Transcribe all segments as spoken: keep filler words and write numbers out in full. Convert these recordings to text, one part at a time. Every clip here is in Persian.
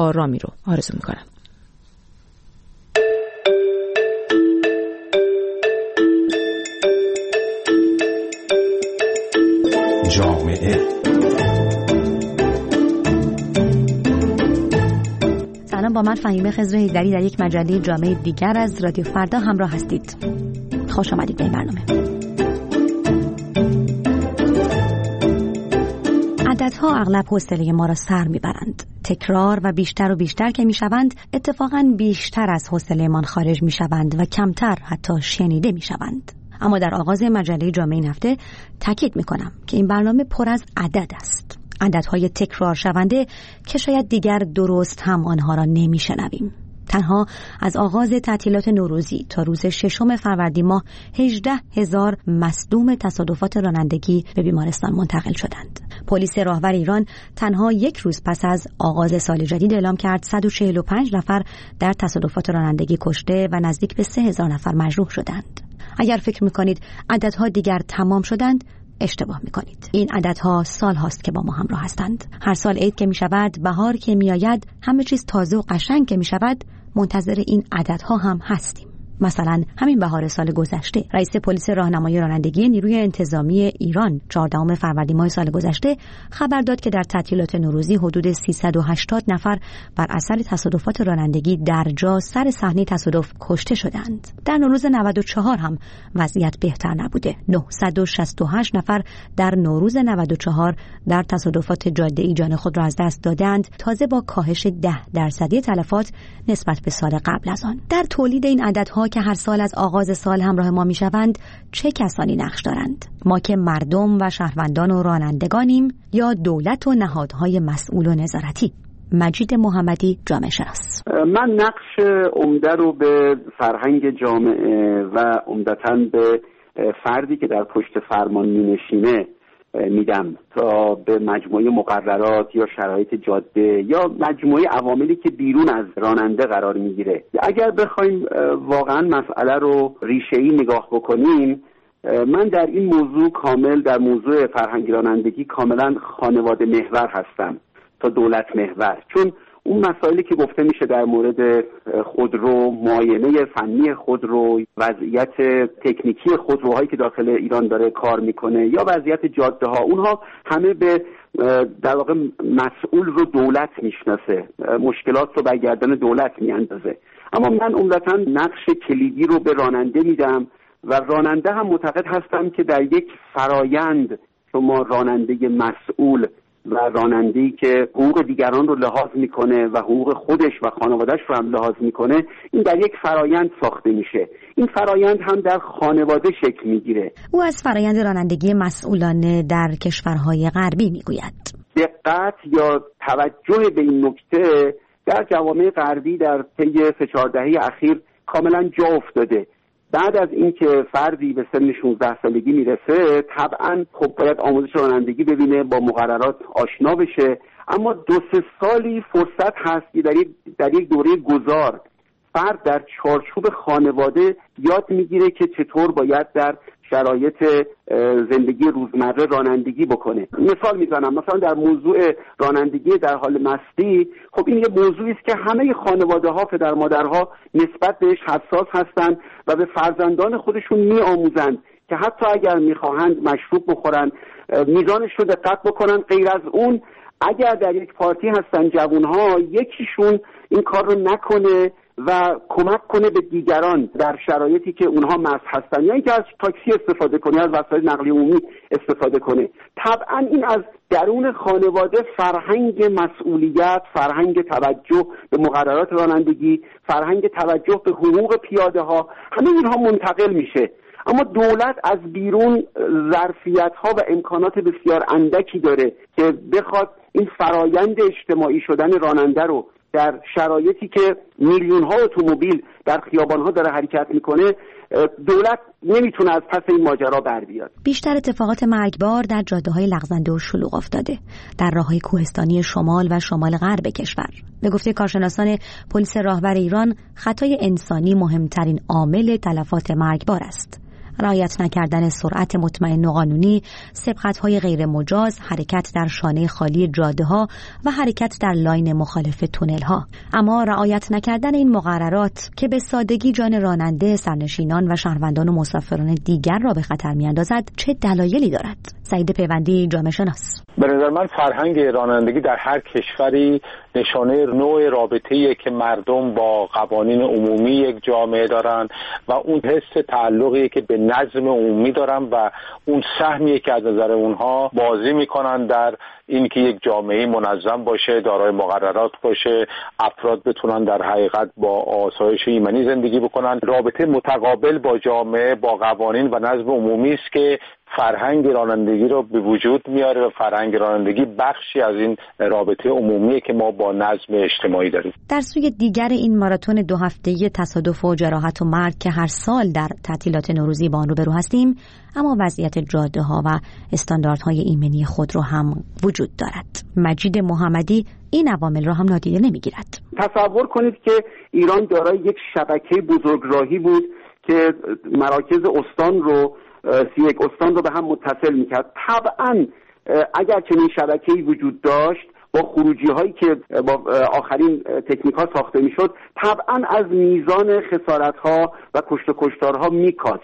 آرامی رو آرزو میکنم. جامعه سلام، با من فهیمه خضر حیدری در یک مجله جامعه دیگر از رادیو فردا همراه هستید. خوش آمدید به این برنامه. عددها اغلب حوصله ما را سر میبرند. تکرار و بیشتر و بیشتر که میشوند، اتفاقاً بیشتر از حوصله‌مان خارج میشوند و کمتر حتی شنیده میشوند. اما در آغاز مجله جامعه این هفته تاکید میکنم که این برنامه پر از عدد است. عددهای تکرار شونده که شاید دیگر درست هم آنها را نمیشنویم. تنها از آغاز تعطیلات نوروزی تا روز ششم فروردین ماه هجده هزار مصدوم تصادفات رانندگی به بیمارستان منتقل شدند. پلیس راهور ایران تنها یک روز پس از آغاز سال جدید اعلام کرد صد و چهل و پنج نفر در تصادفات رانندگی کشته و نزدیک به سه هزار نفر مجروح شدند. اگر فکر میکنید عددها دیگر تمام شدند، اشتباه میکنید. این عددها سال هاست که با ما همراه هستند. هر سال عید که میشود، بهار که میآید، همه چیز تازه و قشنگ که میشود، منتظر این عددها هم هستیم. مثلا همین بهار سال گذشته رئیس پلیس راهنمایی رانندگی نیروی انتظامی ایران چهاردهم فروردین ماه سال گذشته خبر داد که در تعطیلات نوروزی حدود سیصد و هشتاد نفر بر اثر تصادفات رانندگی در جا سر صحنه تصادف کشته شدند. در نوروز نود و چهار هم وضعیت بهتر نبوده. نهصد و شصت و هشت نفر در نوروز نود و چهار در تصادفات جاده‌ای جان خود را از دست دادند، تازه با کاهش ده درصدی تلفات نسبت به سال قبل از آن. در تولید این عددها که هر سال از آغاز سال همراه ما میشوند، چه کسانی نقش دارند؟ ما که مردم و شهروندان و رانندگانیم یا دولت و نهادهای مسئول و نظارتی؟ مجید محمدی، جامعه شناس. من نقش عمده رو به فرهنگ جامعه و عمدتاً به فردی که در پشت فرمان مینشینه میدم تا به مجموعه مقررات یا شرایط جاده یا مجموعه عواملی که بیرون از راننده قرار میگیره. اگر بخوایم واقعا مسئله رو ریشه‌ای نگاه بکنیم، من در این موضوع کامل در موضوع فرهنگ رانندگی کاملا خانواده محور هستم تا دولت محور، چون اون مسائلی که گفته میشه در مورد خودرو، معاینه فنی خودرو، وضعیت تکنیکی خودروهایی که داخل ایران داره کار میکنه یا وضعیت جاده ها، اونها همه به در واقع مسئول رو دولت میشناسه، مشکلات رو به گردن دولت میاندازه. اما من عمدتاً نقش کلیدی رو به راننده میدم و راننده هم معتقد هستم که در یک فرایند شما راننده مسئول و راننده‌ای که حقوق دیگران رو لحاظ میکنه و حقوق خودش و خانواده‌اش رو هم لحاظ میکنه، این در یک فرایند ساخته میشه. این فرایند هم در خانواده شکل میگیره. او از فرایند رانندگی مسئولانه در کشورهای غربی میگوید. دقت یا توجه به این نکته در جوامع غربی در طی سه چهار دهه اخیر کاملا جا افتاده. بعد از اینکه فردی به سن شانزده سالگی میرسه، طبعا خب باید آموزش رانندگی ببینه، با مقررات آشنا بشه، اما دو سه سالی فرصت هست که در یک در یک دوره گذار فرد در چارچوب خانواده یاد میگیره که چطور باید در شرایط زندگی روزمره رانندگی بکنه. مثال میزنم، مثلا در موضوع رانندگی در حال مستی، خب این یه موضوعی است که همه خانواده ها، پدر مادرها نسبت بهش حساس هستند و به فرزندان خودشون میآموزند که حتی اگر میخواهند مشروب بخورن میزانش رو دقت بکنن. غیر از اون اگر در یک پارتی هستن جوانها، یکیشون این کار رو نکنه و کمک کنه به دیگران در شرایطی که اونها مست هستن، یا اینکه از تاکسی استفاده کنه، از وسایل نقلیه عمومی استفاده کنه. طبعا این از درون خانواده فرهنگ مسئولیت، فرهنگ توجه به مقررات رانندگی، فرهنگ توجه به حقوق پیاده ها، همه اینها منتقل میشه. اما دولت از بیرون ظرفیت ها و امکانات بسیار اندکی داره که بخواد این فرایند اجتماعی شدن راننده رو در شرایطی که میلیون ها اتومبیل در خیابان ها داره حرکت میکنه، دولت نمیتونه از پس این ماجرا بر بیاد. بیشتر اتفاقات مرگبار در جاده‌های لغزنده و شلوغ افتاده، در راه‌های کوهستانی شمال و شمال غرب کشور. به گفته کارشناسان پلیس راهور ایران، خطای انسانی مهمترین عامل تلفات مرگبار است. رعایت نکردن سرعت مطمئن و قانونی، سبقت‌های غیر مجاز، حرکت در شانه خالی جاده‌ها و حرکت در لاین مخالف تونل‌ها. اما رعایت نکردن این مقررات که به سادگی جان راننده، سرنشینان و شهروندان و مسافران دیگر را به خطر می‌اندازد، چه دلایلی دارد؟ سعید پیوندی، جامعه شناس: به نظر من فرهنگ رانندگی در هر کشوری نشانه نوع رابطه‌ایه که مردم با قوانین عمومی یک جامعه دارن و اون حس تعلقی که به نظم عمومی دارن و اون سهمیه که از نظر اونها بازی میکنن در اینکه یک جامعه منظم باشه، دارای مقررات باشه، افراد بتونن در حقیقت با آسایش ایمنی زندگی بکنن. رابطه متقابل با جامعه، با قوانین و نظم عمومی است که فرهنگ رانندگی رو به وجود میاره و فرهنگ رانندگی بخشی از این رابطه عمومیه که ما با نظم اجتماعی داریم. در سوی دیگر این ماراتون دو هفته‌ای تصادف و جراحت و مرگ که هر سال در تعطیلات نوروزی با آن روبرو هستیم، اما وضعیت جاده‌ها و استانداردهای ایمنی خود رو هم وجود دارد. مجید محمدی این عوامل را هم نادیده نمیگیرد. تصور کنید که ایران دارای یک شبکه بزرگراهی بود که مراکز استان رو سی یک استان رو به هم متصل میکرد. طبعا اگر چنین شبکه‌ای وجود داشت با خروجی هایی که با آخرین تکنیک ها ساخته میشد، طبعا از میزان خسارت ها و کشت و کشتارها میکاست.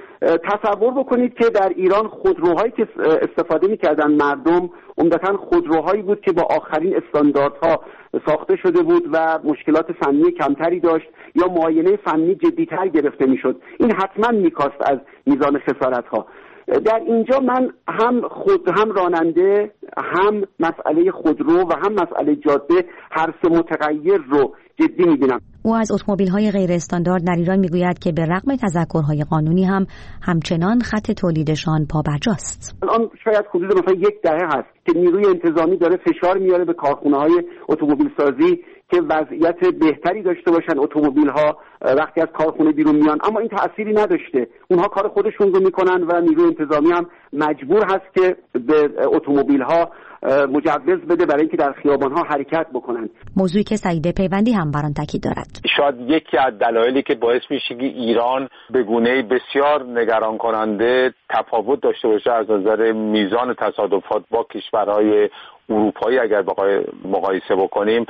تصور بکنید که در ایران خودروهایی که استفاده میکردن مردم عمدتاً خودروهایی بود که با آخرین استانداردها ساخته شده بود و مشکلات فنی کمتری داشت یا معاینه فنی جدی‌تر گرفته میشد. این حتما میکاست از میزان خسارت‌ها. در اینجا من هم خود هم راننده، هم مسئله خودرو و هم مسئله جاده، هر سه متغیر رو جدی می‌بینم. او از اتومبیل‌های غیر استاندارد در ایران میگوید که به رغم تذکرهای قانونی هم همچنان خط تولیدشان پابرجاست. الان شاید حدود مثلا یک دهه هست که نیروی انتظامی داره فشار میاره به کارخانه‌های اتومبیل سازی که وضعیت بهتری داشته باشن اتومبیل‌ها وقتی از کارخونه بیرون میان، اما این تأثیری نداشته. اونها کار خودشون رو میکنن و نیروی انتظامی هم مجبور هست که به اتومبیل‌ها مجوز بده برای اینکه در خیابان‌ها حرکت بکنن. موضوعی که سعید پیوندی هم بر آن تاکید دارد. شاید یکی از دلایلی که باعث میشه که ایران به گونه‌ای بسیار نگران کننده تفاوت داشته باشه از نظر میزان تصادفات با کشورهای اروپایی اگر بخوای مقایسه بکنیم،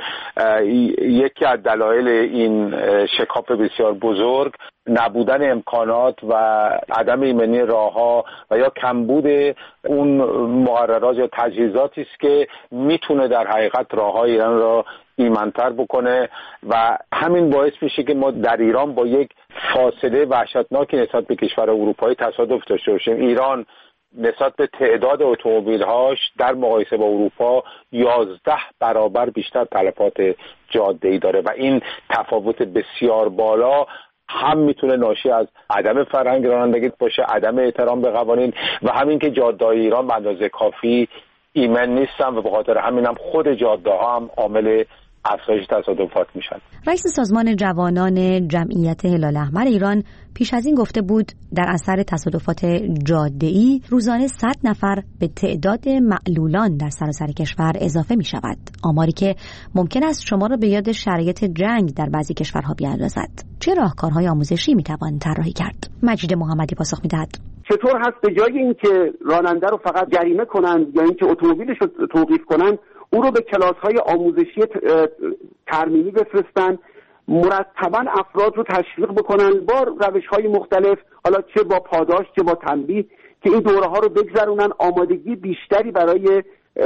یکی از دلایل این شکاف بسیار بزرگ نبودن امکانات و عدم ایمنی راه‌ها و یا کمبود اون مقررات یا تجهیزاتی است که میتونه در حقیقت راه‌های ایران را ایمن‌تر بکنه و همین باعث میشه که ما در ایران با یک فاصله وحشتناکی نسبت به کشور اروپایی تصادف داشته باشیم. ایران نسبت به تعداد اتومبیل‌هاش در مقایسه با اروپا یازده برابر بیشتر تلفات جاده‌ای داره و این تفاوت بسیار بالا هم میتونه ناشی از عدم فرهنگ رانندگی باشه، عدم احترام به قوانین و همین که جاده‌های ایران به اندازه کافی ایمن نیستن و به خاطر همین هم خود جاده‌ها هم عامل افزایش تصادفات میشن. رئیس سازمان جوانان جمعیت هلال احمر ایران پیش از این گفته بود در اثر تصادفات جاده‌ای روزانه صد نفر به تعداد معلولان در سراسر کشور اضافه می شود. آماری که ممکن است شما را به یاد شرایط جنگ در بعضی کشورها بیاندازد. چه راهکارهای آموزشی می توان طراحی کرد؟ مجید محمدی پاسخ می دهد. چطور هست به جای اینکه راننده رو فقط جریمه کنند یا اینکه اتومبیلش رو توقیف کنند، او رو به کلاس‌های آموزشی ترمیمی بفرستن، مرتباً افراد رو تشویق بکنن با روش‌های مختلف، حالا چه با پاداش چه با تنبیه، که این دوره‌ها رو بگذرونن، آمادگی بیشتری برای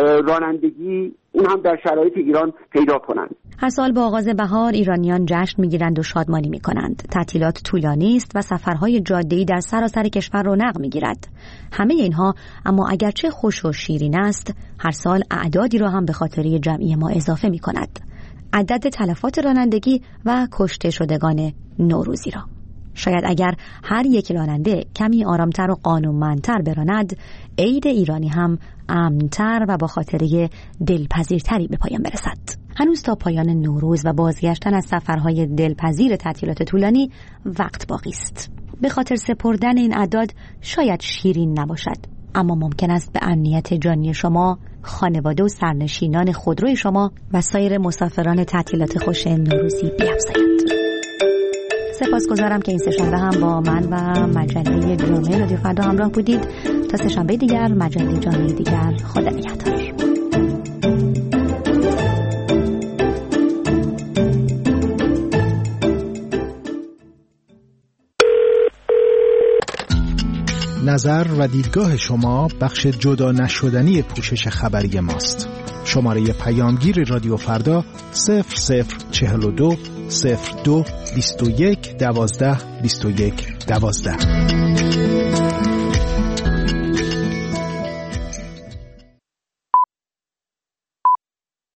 رانندگی اون هم در شرایط ایران پیدا کنند. هر سال با آغاز بهار ایرانیان جشن میگیرند و شادمانی میکنند. تعطیلات طولانی است و سفرهای جاده‌ای در سراسر کشور رونق میگیرد. همه اینها اما اگرچه خوش و شیرین است، هر سال اعدادی را هم به خاطره جمعی ما اضافه میکند. عدد تلفات رانندگی و کشته شدگان نوروزی را. شاید اگر هر یک راننده کمی آرامتر و قانونمندتر براند، عید ایرانی هم امن‌تر و با خاطره دلپذیرتری به پایان برسد. هنوز تا پایان نوروز و بازگشتن از سفرهای دلپذیر تعطیلات طولانی وقت باقی است. به خاطر سپردن این اعداد شاید شیرین نباشد، اما ممکن است به امنیت جانی شما، خانواده و سرنشینان خودروی شما و سایر مسافران تعطیلات خوش نوروزی بیفزاید. سپاسگزارم که این سه‌شنبه هم با من و مجله جامعه رادیو فردا همراه بودید. تا سه‌شنبه دیگر، مجله جامعه دیگر. خدا نگهدار. نظر و دیدگاه شما بخش جدا نشدنی پوشش خبری ماست. شماره پیامگیر رادیو فردا صفر صفر چهل و دو صفر دو بیست و یک دوازده بیست و یک دوازده.